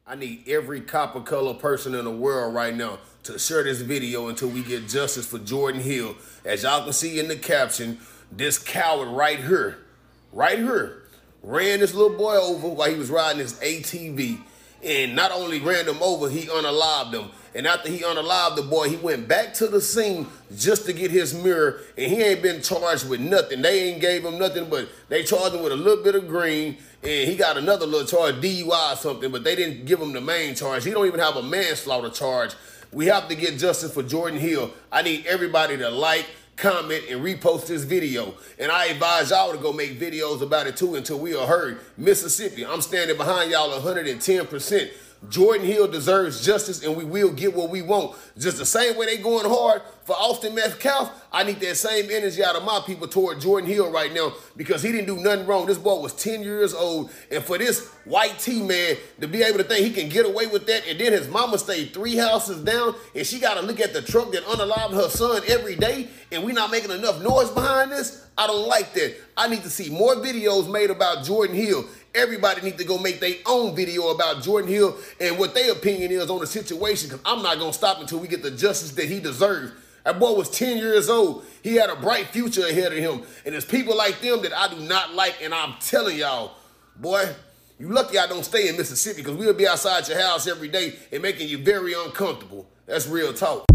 I need every copper color person in the world right now to share this video until we get justice for Jordan Hill. As y'all can see in the caption, this coward right here, ran this little boy over while he was riding his ATV. And not only ran him over, he unalived him. And after he unalived the boy, he went back to the scene just to get his mirror. And he ain't been charged with nothing. They ain't gave him nothing, but they charged him with a little bit of green. And he got another little charge, DUI or something, but they didn't give him the main charge. He don't even have a manslaughter charge. We have to get justice for Jordan Hill. I need everybody to like, comment, and repost this video. And I advise y'all to go make videos about it too until we are heard. Mississippi, I'm standing behind y'all 110%. Jordan Hill deserves justice, and we will get what we want. Just the same way they going hard for Austin Metcalf, I need that same energy out of my people toward Jordan Hill right now because he didn't do nothing wrong. This boy was 10 years old, and for this white T-man to be able to think he can get away with that, and then his mama stayed 3 houses down, and she got to look at the truck that unalived her son every day, and we not making enough noise behind this? I don't like that. I need to see more videos made about Jordan Hill. Everybody needs to go make their own video about Jordan Hill and what their opinion is on the situation, because I'm not going to stop until we get the justice that he deserves. That boy was 10 years old. He had a bright future ahead of him. And it's people like them that I do not like, and I'm telling y'all, boy, you lucky I don't stay in Mississippi because we'll be outside your house every day and making you very uncomfortable. That's real talk.